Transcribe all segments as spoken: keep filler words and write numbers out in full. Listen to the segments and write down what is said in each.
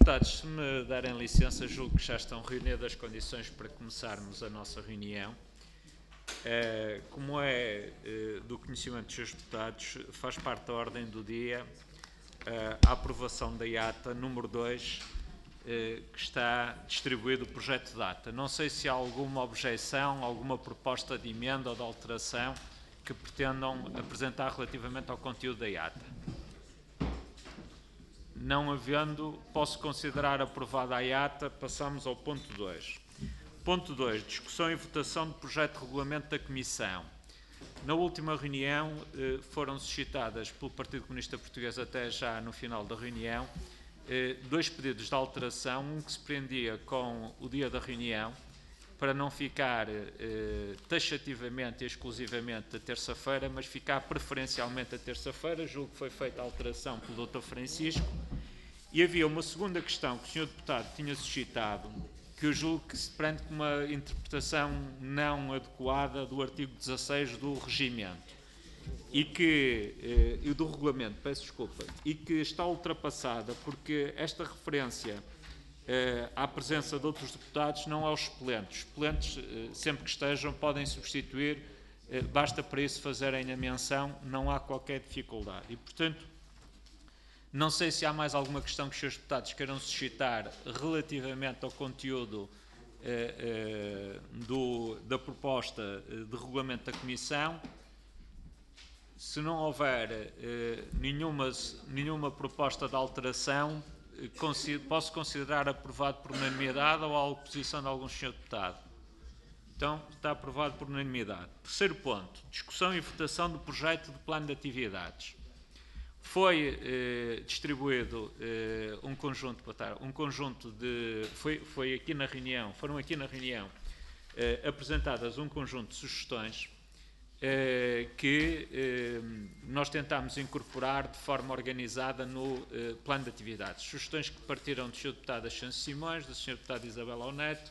Deputados, se me derem licença, julgo que já estão reunidas as condições para começarmos a nossa reunião. Como é do conhecimento dos senhores deputados, faz parte da ordem do dia a aprovação da I A T A número dois, que está distribuído o projeto de ata. Não sei se há alguma objeção, alguma proposta de emenda ou de alteração que pretendam apresentar relativamente ao conteúdo da I A T A. Não havendo, posso considerar aprovada a I A T A. Passamos ao ponto dois. Ponto dois. Discussão e votação do projeto de regulamento da Comissão. Na última reunião foram suscitadas pelo Partido Comunista Português, até já no final da reunião, dois pedidos de alteração, um que se prendia com o dia da reunião, para não ficar taxativamente e exclusivamente a terça-feira, mas ficar preferencialmente a terça-feira. Julgo que foi feita a alteração pelo doutor Francisco. E havia uma segunda questão que o senhor deputado tinha suscitado, que eu julgo que se prende com uma interpretação não adequada do artigo dezasseis do regimento, e que, e do regulamento, peço desculpa, e que está ultrapassada, porque esta referência eh, à presença de outros deputados não aos suplentes. Os suplentes, eh, sempre que estejam, podem substituir, eh, basta para isso fazerem a menção, não há qualquer dificuldade. E, portanto, não sei se há mais alguma questão que os senhores deputados queiram suscitar relativamente ao conteúdo eh, eh, do, da proposta de regulamento da Comissão. Se não houver eh, nenhuma, nenhuma proposta de alteração, eh, consider, posso considerar aprovado por unanimidade ou há oposição de algum senhor deputado? Então, está aprovado por unanimidade. Terceiro ponto, discussão e votação do projeto de plano de atividades. Foi eh, distribuído eh, um conjunto, um conjunto de, foi, foi aqui na reunião, foram aqui na reunião eh, apresentadas um conjunto de sugestões eh, que eh, nós tentámos incorporar de forma organizada no eh, plano de atividades. Sugestões que partiram do senhor deputado Ascenso Simões, do senhor deputado Isabela Oneto,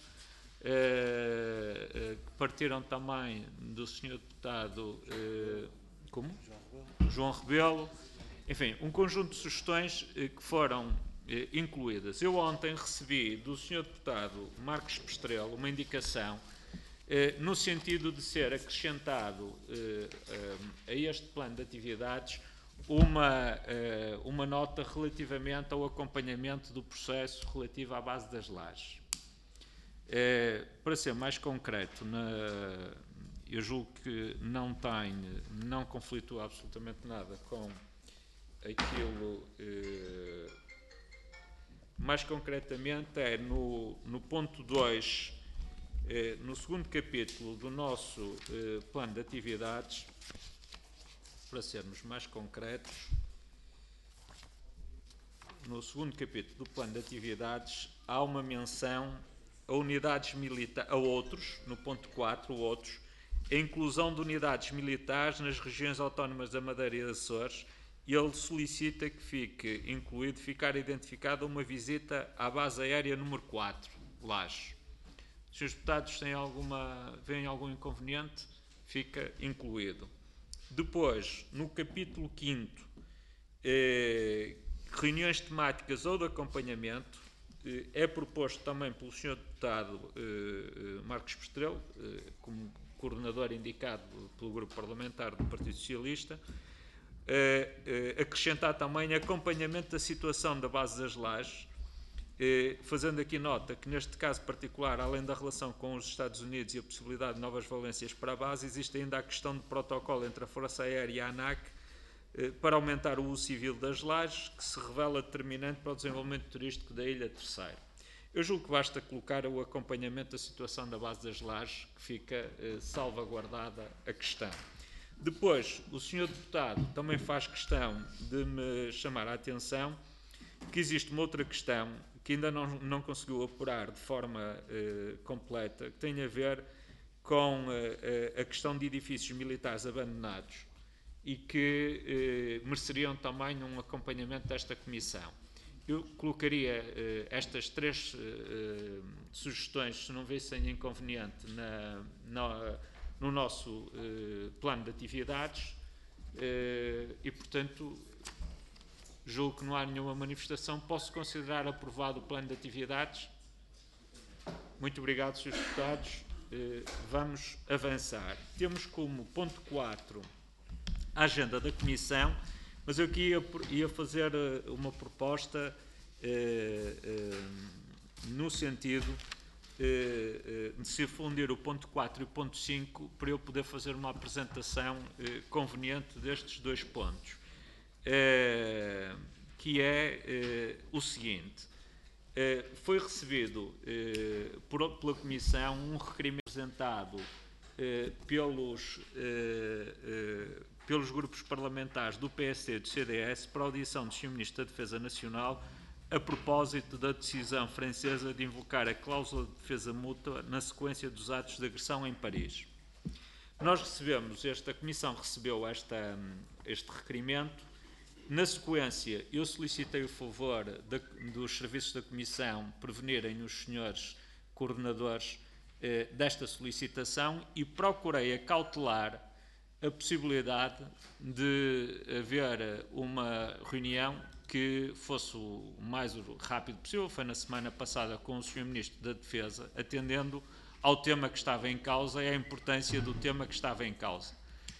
eh, eh, que partiram também do senhor deputado eh, como? João Rebelo. Enfim, um conjunto de sugestões eh, que foram eh, incluídas. Eu ontem recebi do senhor deputado Marcos Pestrelo uma indicação eh, no sentido de ser acrescentado eh, eh, a este plano de atividades uma, eh, uma nota relativamente ao acompanhamento do processo relativo à base das lajes. Eh, para ser mais concreto, na, eu julgo que não tem, não conflitua absolutamente nada com aquilo, eh, mais concretamente, é no, no ponto dois, eh, no segundo capítulo do nosso eh, plano de atividades, para sermos mais concretos, no segundo capítulo do plano de atividades, há uma menção a unidades militares, a outros, no ponto quatro, outros, a inclusão de unidades militares nas regiões autónomas da Madeira e Açores. Ele solicita que fique incluído, ficar identificada uma visita à base aérea número quatro, Lajes. Se os senhores deputados têm alguma, veem algum inconveniente, fica incluído. Depois, no capítulo quinto, eh, reuniões temáticas ou de acompanhamento, eh, é proposto também pelo senhor deputado eh, Marcos Pestrelo, eh, como coordenador indicado pelo grupo parlamentar do Partido Socialista, Uh, uh, acrescentar também acompanhamento da situação da base das lajes, uh, fazendo aqui nota que neste caso particular, além da relação com os Estados Unidos e a possibilidade de novas valências para a base, existe ainda a questão de protocolo entre a Força Aérea e a ANAC uh, para aumentar o uso civil das lajes, que se revela determinante para o desenvolvimento turístico da Ilha Terceira. Eu julgo que basta colocar o acompanhamento da situação da base das lajes, que fica uh, salvaguardada a questão. Depois, o senhor deputado também faz questão de me chamar a atenção que existe uma outra questão que ainda não, não conseguiu apurar de forma eh, completa, que tem a ver com eh, a questão de edifícios militares abandonados e que eh, mereceriam também um acompanhamento desta comissão. Eu colocaria eh, estas três eh, sugestões, se não vissem inconveniente, na... na no nosso eh, plano de atividades eh, e, portanto, julgo que não há nenhuma manifestação. Posso considerar aprovado o plano de atividades? Muito obrigado, senhores Deputados. Eh, vamos avançar. Temos como ponto quatro a agenda da Comissão, mas eu aqui ia, ia fazer uma proposta eh, eh, no sentido eh, de se fundir o ponto quatro e o ponto cinco para eu poder fazer uma apresentação eh, conveniente destes dois pontos, eh, que é eh, o seguinte. Eh, foi recebido eh, por, pela Comissão um requerimento apresentado eh, pelos, eh, eh, pelos grupos parlamentares do P S D e do C D S para a audição do senhor Ministro da Defesa Nacional a propósito da decisão francesa de invocar a cláusula de defesa mútua na sequência dos atos de agressão em Paris. Nós recebemos, esta Comissão recebeu esta, este requerimento. Na sequência, eu solicitei o favor da, dos serviços da Comissão prevenirem os senhores coordenadores eh, desta solicitação e procurei acautelar a possibilidade de haver uma reunião que fosse o mais rápido possível. Foi na semana passada com o senhor Ministro da Defesa, atendendo ao tema que estava em causa e à importância do tema que estava em causa.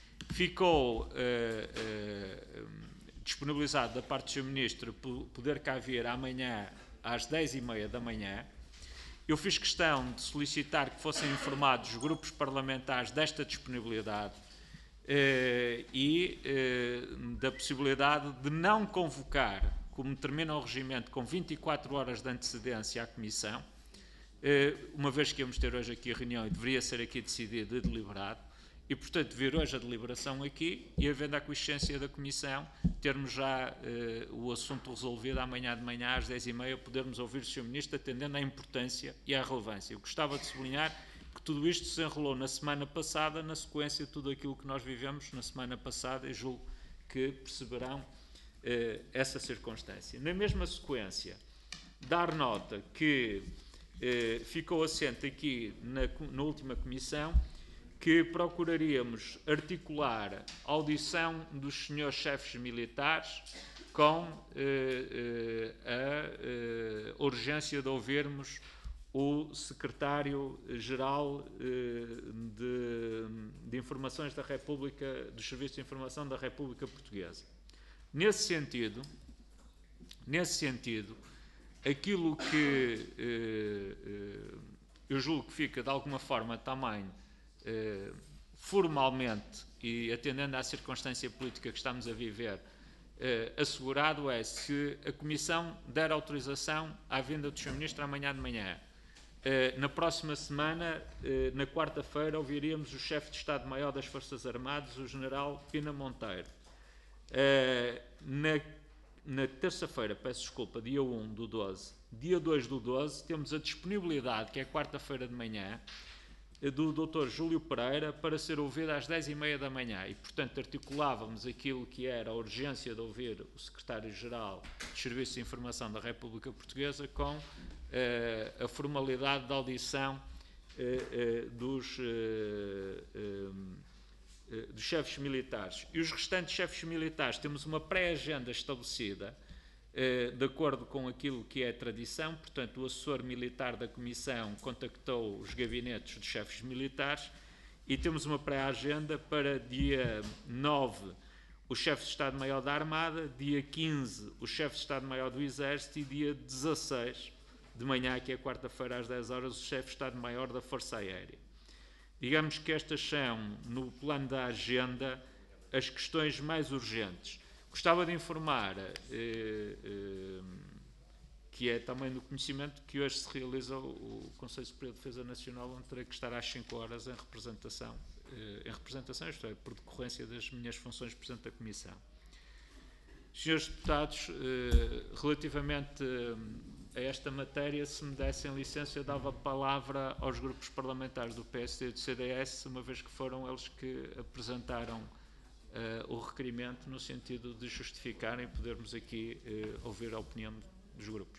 Ficou eh, eh, disponibilizado da parte do senhor Ministro poder cá vir amanhã às dez e meia da manhã. Eu fiz questão de solicitar que fossem informados os grupos parlamentares desta disponibilidade eh, e eh, da possibilidade de não convocar, como termina o regimento, com vinte e quatro horas de antecedência à Comissão, eh, uma vez que íamos ter hoje aqui a reunião e deveria ser aqui decidido e deliberado, e, portanto, vir hoje a deliberação aqui e, havendo a aquiescência da Comissão, termos já eh, o assunto resolvido amanhã de manhã às dez e meia, podermos ouvir o senhor Ministro atendendo à importância e à relevância. Eu gostava de sublinhar que tudo isto se enrolou na semana passada, na sequência de tudo aquilo que nós vivemos na semana passada, e julgo que perceberão eh, essa circunstância. Na mesma sequência, dar nota que eh, ficou assente aqui na, na última Comissão que procuraríamos articular a audição dos senhores chefes militares com eh, eh, a eh, urgência de ouvirmos o secretário-geral eh, de, de Informações da República, dos Serviços de Informação da República Portuguesa. Nesse sentido, nesse sentido, aquilo que eh, eh, eu julgo que fica de alguma forma também Eh, formalmente e atendendo à circunstância política que estamos a viver, eh, assegurado é se a Comissão der autorização à vinda do senhor Ministro amanhã de manhã. Eh, na próxima semana, eh, na quarta-feira, ouviríamos o chefe de Estado-Maior das Forças Armadas, o general Pina Monteiro. Eh, na na terça-feira, peço desculpa, dia um do doze, dia dois do doze, temos a disponibilidade, que é quarta-feira de manhã, do doutor Júlio Pereira para ser ouvido às dez e meia da manhã e, portanto, articulávamos aquilo que era a urgência de ouvir o Secretário-Geral dos Serviços de Informação da República Portuguesa com eh, a formalidade da audição eh, eh, dos, eh, eh, dos chefes militares. E os restantes chefes militares temos uma pré-agenda estabelecida de acordo com aquilo que é a tradição. Portanto, o assessor militar da Comissão contactou os gabinetes dos chefes militares e temos uma pré-agenda para dia nove o chefe de Estado-Maior da Armada, dia quinze o chefe de Estado-Maior do Exército e dia dezasseis de manhã, que é quarta-feira às dez horas, o chefe de Estado-Maior da Força Aérea. Digamos que estas são, no plano da agenda, as questões mais urgentes. Gostava de informar eh, eh, que é também do conhecimento que hoje se realiza o, o Conselho Superior de Defesa Nacional, onde terei que estar às cinco horas em representação, eh, em representação, isto é, por decorrência das minhas funções de Presidente da Comissão. Senhores Deputados, eh, relativamente a esta matéria, se me dessem licença, eu dava a palavra aos grupos parlamentares do P S D e do C D S, uma vez que foram eles que apresentaram Uh, o requerimento no sentido de justificarem e podermos aqui uh, ouvir a opinião dos grupos.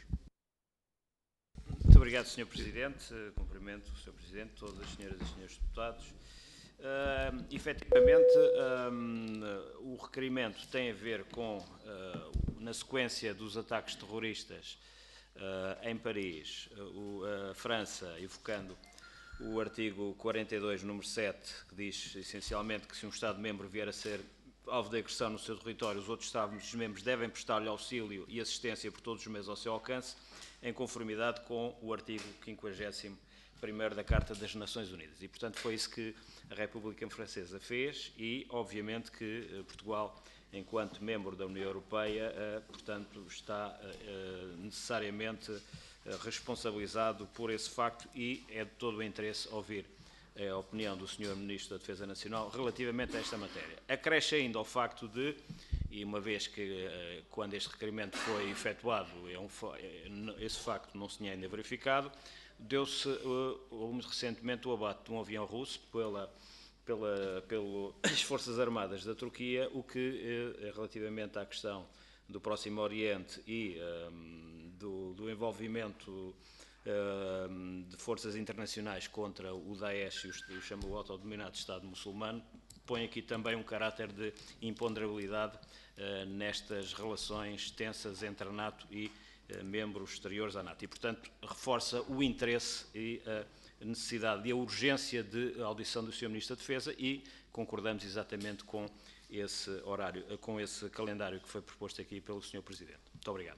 Muito obrigado, senhor Presidente. Uh, cumprimento o senhor Presidente, todas as senhoras e senhores deputados. Uh, efetivamente, um, uh, o requerimento tem a ver com uh, na sequência dos ataques terroristas uh, em Paris, uh, a França, evocando o artigo quarenta e dois, número sete, que diz essencialmente que se um Estado-membro vier a ser alvo de agressão no seu território, os outros Estados-membros devem prestar-lhe auxílio e assistência por todos os meios ao seu alcance, em conformidade com o artigo quinquagésimo primeiro da Carta das Nações Unidas. E, portanto, foi isso que a República Francesa fez e, obviamente, que uh, Portugal, enquanto membro da União Europeia, uh, portanto, está uh, necessariamente uh, responsabilizado por esse facto e é de todo o interesse ouvir a opinião do senhor Ministro da Defesa Nacional relativamente a esta matéria. Acresce ainda ao facto de, e uma vez que uh, quando este requerimento foi efetuado, é um, esse facto não se tinha ainda verificado, deu-se uh, muito recentemente o abate de um avião russo pela, pela, pelas Forças Armadas da Turquia, o que, uh, relativamente à questão do Próximo Oriente e um, do, do envolvimento uh, de forças internacionais contra o Daesh e o, o chamado autodenominado Estado muçulmano, põe aqui também um caráter de imponderabilidade uh, nestas relações tensas entre a NATO e membros exteriores à NATO e, portanto, reforça o interesse e a necessidade e a urgência de audição do senhor Ministro da Defesa e concordamos exatamente com esse horário, com esse calendário que foi proposto aqui pelo senhor Presidente. Muito obrigado.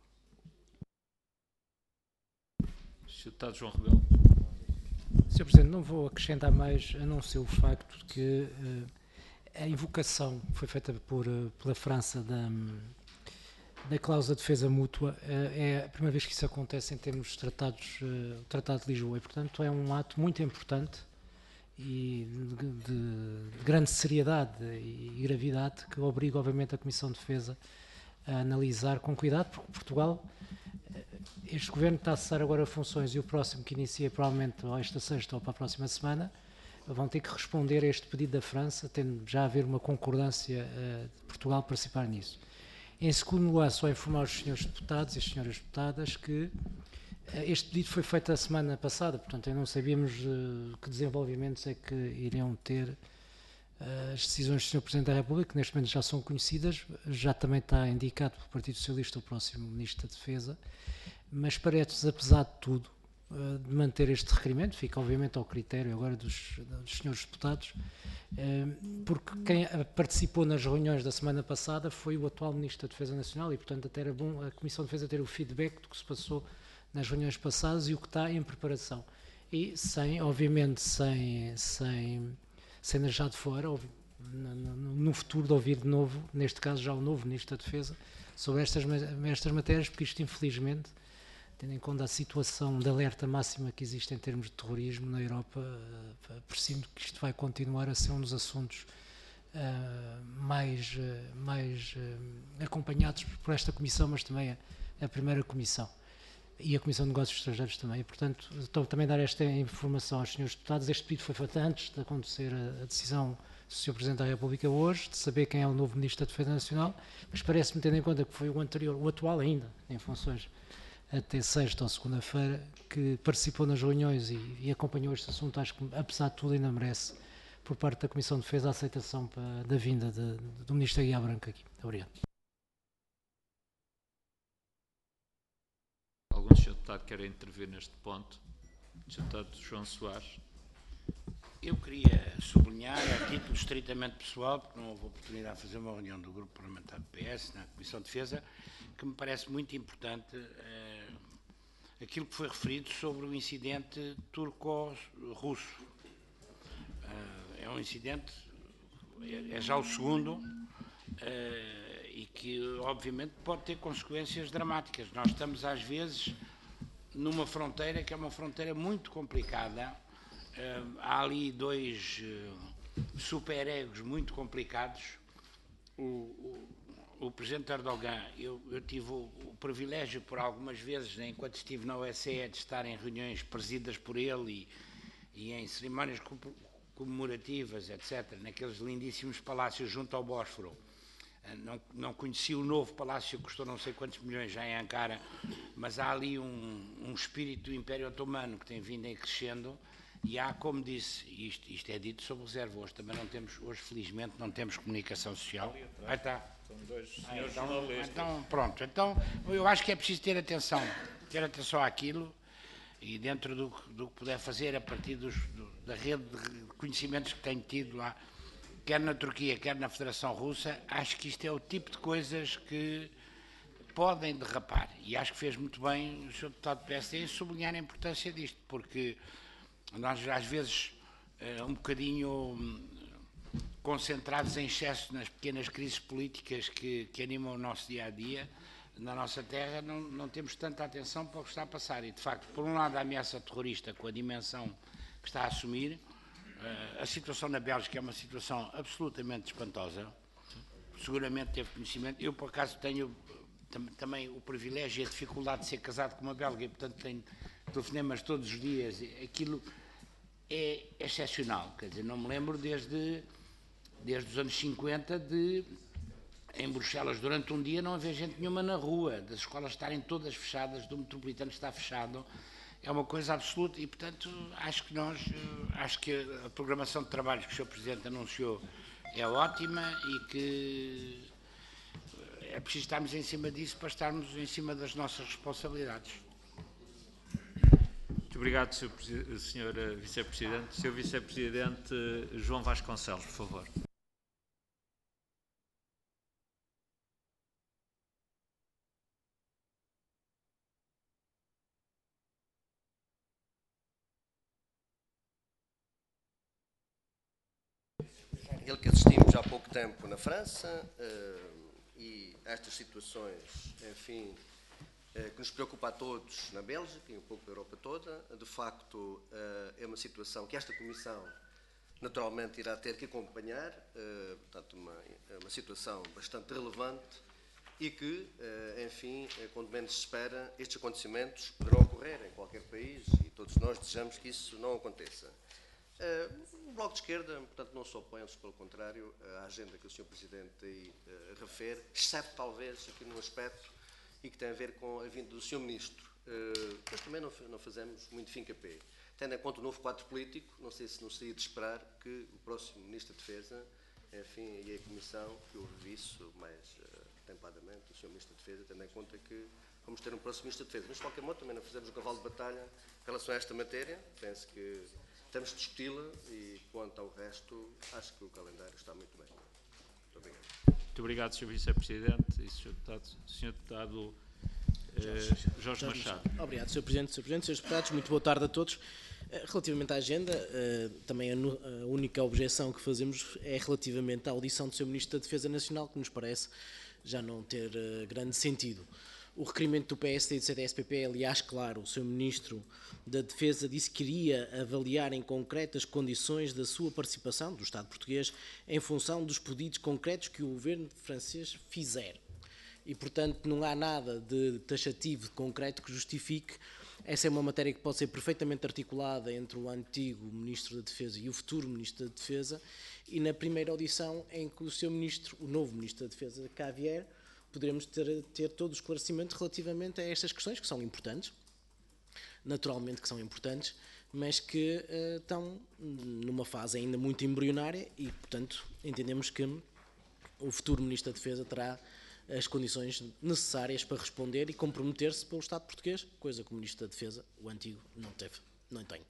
senhor Deputado João Rebelo. senhor Presidente, não vou acrescentar mais, a não ser o facto de que uh, a invocação que foi feita por, uh, pela França da da cláusula de defesa mútua é a primeira vez que isso acontece em termos de tratados, o Tratado de Lisboa, e portanto é um ato muito importante e de, de, de grande seriedade e gravidade que obriga obviamente a Comissão de Defesa a analisar com cuidado, porque Portugal, este Governo está a cessar agora funções e o próximo que inicia provavelmente ou esta sexta ou para a próxima semana vão ter que responder a este pedido da França, tendo já haver uma concordância uh, de Portugal participar nisso. Em segundo lugar, só informar os senhores deputados e as senhoras deputadas que uh, este pedido foi feito a semana passada, portanto, ainda não sabíamos uh, que desenvolvimentos é que iriam ter uh, as decisões do senhor Presidente da República, que neste momento já são conhecidas, já também está indicado pelo Partido Socialista o próximo Ministro da Defesa, mas parece, apesar de tudo, uh, de manter este requerimento, fica obviamente ao critério agora dos, dos senhores deputados, porque quem participou nas reuniões da semana passada foi o atual Ministro da Defesa Nacional e, portanto, até era bom a Comissão de Defesa ter o feedback do que se passou nas reuniões passadas e o que está em preparação. E sem, obviamente, sem, sem, sem deixar de fora, no, no futuro, de ouvir de novo, neste caso já o novo Ministro da Defesa, sobre estas, estas matérias, porque isto, infelizmente, tendo em conta a situação de alerta máxima que existe em termos de terrorismo na Europa, uh, preciso que isto vai continuar a ser um dos assuntos uh, mais, uh, mais uh, acompanhados por esta Comissão, mas também a, a primeira Comissão e a Comissão de Negócios Estrangeiros também. E, portanto, estou também a dar esta informação aos senhores deputados. Este pedido foi feito antes de acontecer a, a decisão do senhor Presidente da República hoje, de saber quem é o novo Ministro da Defesa Nacional, mas parece-me, tendo em conta que foi o anterior, o atual ainda, em funções, até sexta ou segunda-feira, que participou nas reuniões e, e acompanhou este assunto, acho que, apesar de tudo, ainda merece, por parte da Comissão de Defesa, a aceitação para, da vinda de, de, do Ministro Aguiar Branco aqui. Muito obrigado. Algum senhor deputado quer intervir neste ponto? senhor Deputado João Soares. Eu queria sublinhar, a título estritamente pessoal, porque não houve oportunidade de fazer uma reunião do Grupo Parlamentar do P S na Comissão de Defesa, que me parece muito importante eh, aquilo que foi referido sobre o incidente turco-russo. Eh, é um incidente, é, é já o segundo, eh, e que obviamente pode ter consequências dramáticas. Nós estamos às vezes numa fronteira que é uma fronteira muito complicada. Uh, há ali dois uh, superegos muito complicados. O, o, o Presidente Erdogan, eu, eu tive o, o privilégio por algumas vezes, né, enquanto estive na O S C E, de estar em reuniões presididas por ele e, e em cerimónias comemorativas, etcétera, naqueles lindíssimos palácios junto ao Bósforo. Uh, não, não conheci o novo palácio que custou não sei quantos milhões já em Ankara, mas há ali um, um espírito do Império Otomano que tem vindo em crescendo. E há, como disse, isto, isto é dito sob reserva, hoje também não temos, hoje felizmente não temos comunicação social. Aí está, São dois Ah, senhores então, jornalistas. então, pronto. Então, eu acho que é preciso ter atenção, ter atenção àquilo e dentro do, do que puder fazer a partir dos, do, da rede de conhecimentos que tenho tido lá, quer na Turquia, quer na Federação Russa, acho que isto é o tipo de coisas que podem derrapar. E acho que fez muito bem o senhor deputado do P S D em sublinhar a importância disto, porque nós às vezes um bocadinho concentrados em excesso nas pequenas crises políticas que, que animam o nosso dia-a-dia, na nossa terra, não, não temos tanta atenção para o que está a passar. E, de facto, por um lado, a ameaça terrorista, com a dimensão que está a assumir, a situação na Bélgica é uma situação absolutamente espantosa, seguramente teve conhecimento. Eu, por acaso, tenho tam, também o privilégio e a dificuldade de ser casado com uma belga, e, portanto, tenho telefonemas todos os dias. Aquilo é excepcional, quer dizer, não me lembro desde, desde os anos cinquenta de, em Bruxelas, durante um dia não haver gente nenhuma na rua, das escolas estarem todas fechadas, do metropolitano está fechado, é uma coisa absoluta e, portanto, acho que nós, acho que a programação de trabalhos que o senhor Presidente anunciou é ótima e que é preciso estarmos em cima disso para estarmos em cima das nossas responsabilidades. Muito obrigado, senhor Vice-Presidente. senhor Vice-Presidente João Vasconcelos, por favor. Aquilo que assistimos há pouco tempo na França uh, e estas situações, enfim, uh, que nos preocupa a todos na Bélgica e um pouco na Europa toda, de facto uh, é uma situação que esta Comissão naturalmente irá ter que acompanhar, uh, portanto uma, uma situação bastante relevante e que, uh, enfim, uh, quando menos se espera, estes acontecimentos poderão ocorrer em qualquer país e todos nós desejamos que isso não aconteça. Uh, o Bloco de Esquerda, portanto, não se opõe, pelo contrário, à agenda que o senhor Presidente aí uh, refere, exceto talvez aqui num aspecto e que tem a ver com a vinda do senhor Ministro. Uh, mas também não, não fazemos muito fim-capé. Tendo em conta o novo quadro político, não sei se não seria de esperar que o próximo Ministro da Defesa, enfim, e a Comissão, que ouve isso mais uh, tempadamente, o senhor Ministro da Defesa, tendo em conta que vamos ter um próximo Ministro da Defesa. Mas, de qualquer modo, também não fizemos um cavalo de batalha em relação a esta matéria. Penso que temos de discuti-la e, quanto ao resto, acho que o calendário está muito bem. Muito obrigado. Muito obrigado, senhor Vice-Presidente e senhor Deputado, senhor Deputado eh, Jorge, Jorge Machado. Machado. Obrigado, senhor Presidente, senhor Presidente, senhores Deputados, muito boa tarde a todos. Relativamente à agenda, também a única objeção que fazemos é relativamente à audição do senhor Ministro da Defesa Nacional, que nos parece já não ter grande sentido. O requerimento do P S D e do C D S P P é, aliás, claro, o senhor Ministro da Defesa disse que iria avaliar em concreto as condições da sua participação, do Estado português, em função dos pedidos concretos que o governo francês fizer. E, portanto, não há nada de taxativo, de concreto, que justifique. Essa é uma matéria que pode ser perfeitamente articulada entre o antigo Ministro da Defesa e o futuro Ministro da Defesa, e na primeira audição em que o seu Ministro, o novo Ministro da Defesa, cá vier, poderemos ter, ter todo o esclarecimento relativamente a estas questões, que são importantes, naturalmente que são importantes, mas que uh, estão numa fase ainda muito embrionária e, portanto, entendemos que o futuro Ministro da Defesa terá as condições necessárias para responder e comprometer-se pelo Estado português, coisa que o Ministro da Defesa, o antigo, não teve, não tem.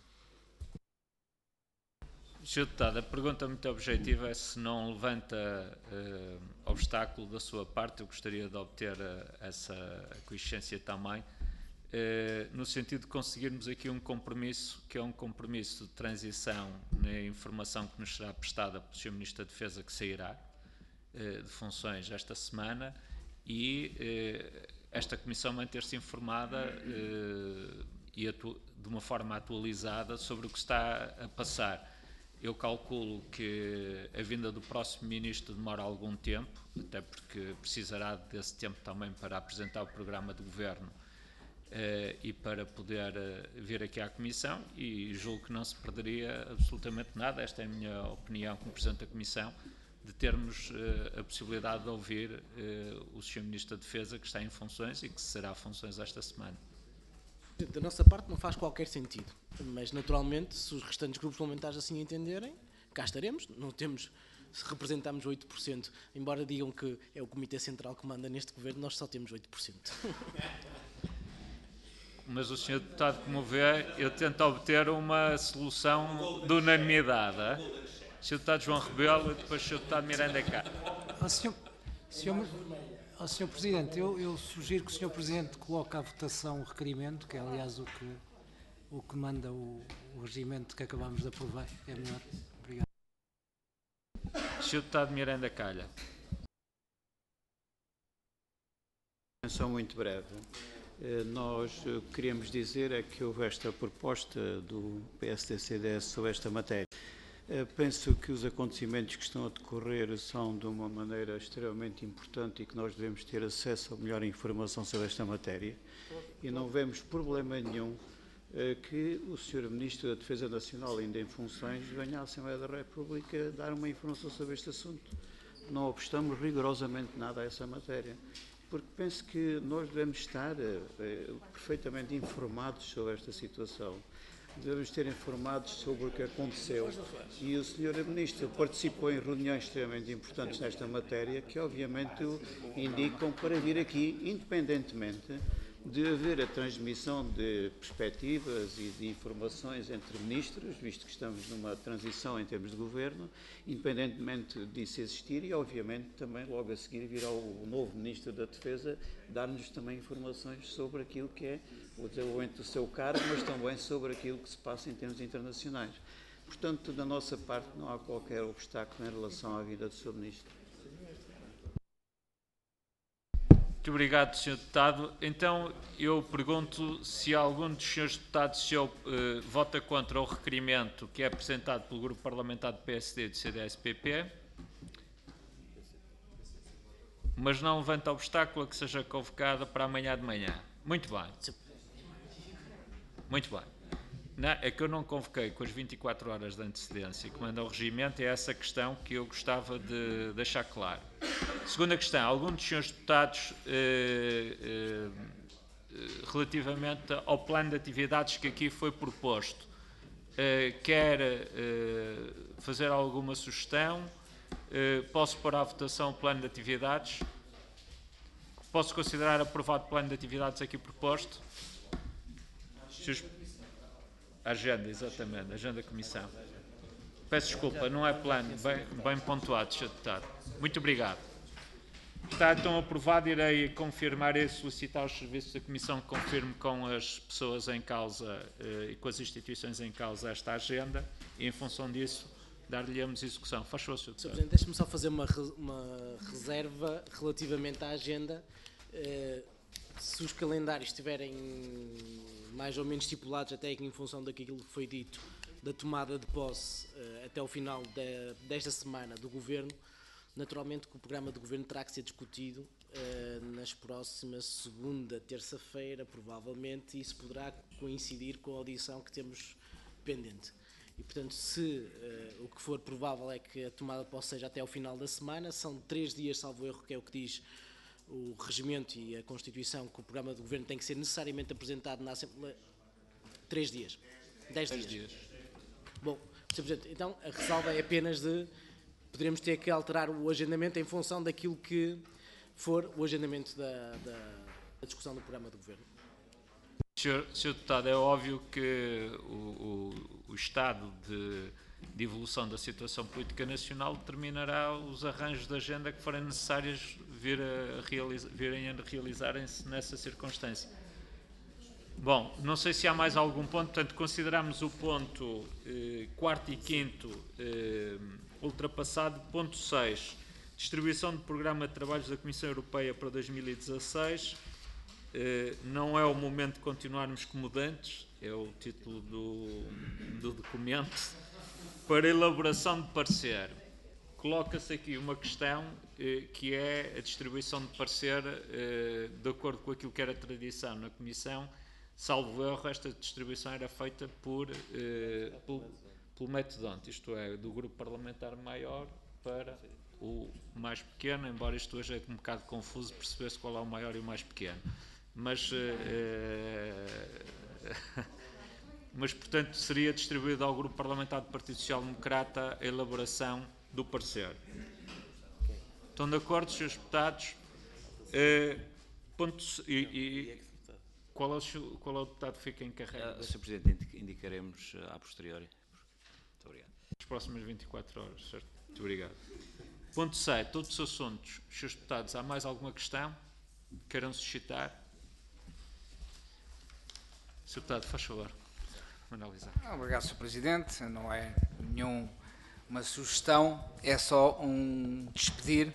senhor Deputado, a pergunta muito objetiva é se não levanta uh, obstáculo da sua parte. Eu gostaria de obter uh, essa aquiescência também, uh, no sentido de conseguirmos aqui um compromisso, que é um compromisso de transição na informação que nos será prestada pelo senhor Ministro da Defesa, que sairá uh, de funções esta semana, e uh, esta Comissão manter-se informada uh, e de uma forma atualizada sobre o que está a passar. Eu calculo que a vinda do próximo Ministro demora algum tempo, até porque precisará desse tempo também para apresentar o programa de Governo uh, e para poder uh, vir aqui à Comissão, e julgo que não se perderia absolutamente nada, esta é a minha opinião como Presidente da Comissão, de termos uh, a possibilidade de ouvir uh, o senhor Ministro da Defesa, que está em funções e que será funções esta semana. Da nossa parte não faz qualquer sentido, mas naturalmente, se os restantes grupos parlamentares assim entenderem, cá estaremos. Não temos se representamos oito por cento. Embora digam que é o Comitê Central que manda neste governo, nós só temos oito por cento. Mas o senhor Deputado, como vê, eu tento obter uma solução de unanimidade. Hein? senhor Deputado João Rebelo e depois o senhor Deputado Miranda Cá. Oh, senhor, senhor, oh, senhor Presidente, eu, eu sugiro que o senhor Presidente coloque à votação o requerimento, que é aliás o que, o que manda o, o regimento que acabamos de aprovar. É melhor. Obrigado. senhor Deputado Miranda Calha. Só muito breve. Nós queríamos dizer é que houve esta proposta do P S D C D S sobre esta matéria. Penso que os acontecimentos que estão a decorrer são de uma maneira extremamente importante e que nós devemos ter acesso a melhor informação sobre esta matéria e não vemos problema nenhum que o senhor Ministro da Defesa Nacional, ainda em funções, venha à Assembleia da República dar uma informação sobre este assunto. Não obstamos rigorosamente nada a essa matéria, porque penso que nós devemos estar eh, perfeitamente informados sobre esta situação. Devemos ter informados sobre o que aconteceu e o senhor Ministro participou em reuniões extremamente importantes nesta matéria que obviamente o indicam para vir aqui, independentemente de haver a transmissão de perspectivas e de informações entre ministros, visto que estamos numa transição em termos de governo, independentemente disso existir e obviamente também logo a seguir virá o novo Ministro da Defesa dar-nos também informações sobre aquilo que é o desenvolvimento do seu cargo, mas também sobre aquilo que se passa em termos internacionais. Portanto, da nossa parte não há qualquer obstáculo em relação à vinda do senhor Ministro. Muito obrigado, senhor Deputado. Então, eu pergunto se algum dos senhores deputados se, uh, vota contra o requerimento que é apresentado pelo Grupo Parlamentar do P S D e do C D S P P, mas não levanta obstáculo a que seja convocada para amanhã de manhã. Muito bem. Muito bem. Não, é que eu não convoquei com as vinte e quatro horas de antecedência que manda o regimento, é essa questão que eu gostava de deixar claro. Segunda questão, algum dos senhores deputados, eh, eh, relativamente ao plano de atividades que aqui foi proposto, eh, quer eh, fazer alguma sugestão? Eh, posso pôr à votação o plano de atividades? Posso considerar aprovado o plano de atividades aqui proposto? Senhores... Agenda, exatamente, agenda da Comissão. Peço desculpa, não é plano, bem, bem pontuado, senhor Deputado. Muito obrigado. Está então aprovado, irei confirmar e solicitar aos serviços da Comissão que confirme com as pessoas em causa eh, e com as instituições em causa esta agenda e, em função disso, dar-lhe-emos execução. Faz favor, senhor Deputado. Deixe-me só fazer uma, uma reserva relativamente à agenda. Eh, se os calendários estiverem mais ou menos estipulados, até em função daquilo que foi dito, da tomada de posse uh, até o final de, desta semana do Governo, naturalmente que o programa de Governo terá que ser discutido uh, nas próximas segunda, terça-feira, provavelmente, e isso poderá coincidir com a audição que temos pendente. E, portanto, se uh, o que for provável é que a tomada de posse seja até ao final da semana, são três dias, salvo erro, que é o que diz o regimento e a Constituição, que o programa de governo tem que ser necessariamente apresentado na Assembleia. Três dias. Dez dias. dias. Bom, senhor Presidente, então a ressalva é apenas de poderemos ter que alterar o agendamento em função daquilo que for o agendamento da, da, da discussão do programa de governo. Senhor, senhor Deputado, é óbvio que o, o, o estado de, de evolução da situação política nacional determinará os arranjos de agenda que forem necessários vir a realiza, virem a realizarem-se nessa circunstância. Bom, não sei se há mais algum ponto, portanto, consideramos o ponto eh, quarto e quinto eh, ultrapassado. Ponto seis, distribuição do programa de trabalhos da Comissão Europeia para dois mil e dezasseis. Eh, não é o momento de continuarmos como dantes, é o título do, do documento, para elaboração de parecer. Coloca-se aqui uma questão eh, que é a distribuição de parecer eh, de acordo com aquilo que era tradição na Comissão. Salvo erro, esta distribuição era feita por, eh, pelo, pelo metodonte, isto é, do grupo parlamentar maior para o mais pequeno, embora isto hoje é um bocado confuso perceber-se qual é o maior e o mais pequeno. Mas, eh, mas, portanto, seria distribuído ao grupo parlamentar do Partido Social Democrata a elaboração do parecer. Estão de acordo, senhores deputados? Uh, ponto, e, e, qual, é o, qual é o deputado que fica encarregado? Uh, senhor Presidente, indicaremos uh, a posteriori. Muito obrigado. As próximas vinte e quatro horas, certo? Muito obrigado. Ponto sete. Todos os assuntos. Senhores deputados, há mais alguma questão que queiram suscitar? senhor Deputado, faz favor. Analisar. Obrigado, senhor Presidente. Não é nenhuma sugestão, é só um despedir,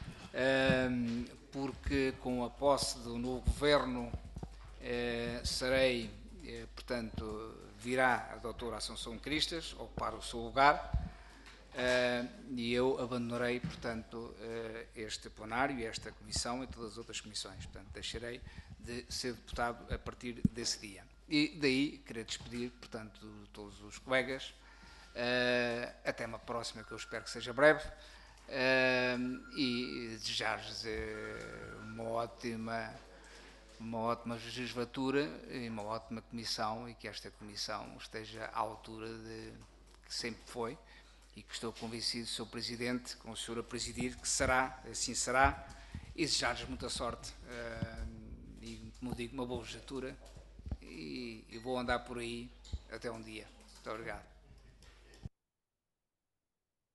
porque com a posse do novo governo serei, portanto, virá a doutora Assunção Cristas ocupar o seu lugar e eu abandonarei, portanto, este plenário, esta comissão e todas as outras comissões. Portanto, deixarei de ser deputado a partir desse dia. E daí querer despedir, portanto, de todos os colegas, uh, até uma próxima que eu espero que seja breve, uh, e desejar-lhes uh, uma ótima, uma ótima legislatura e uma ótima comissão, e que esta comissão esteja à altura de que sempre foi, e que estou convencido, senhor Presidente, com o senhor a presidir, que será, assim será, e desejar-lhes muita sorte, uh, e, como digo, uma boa legislatura, e, e vou andar por aí até um dia. Muito obrigado.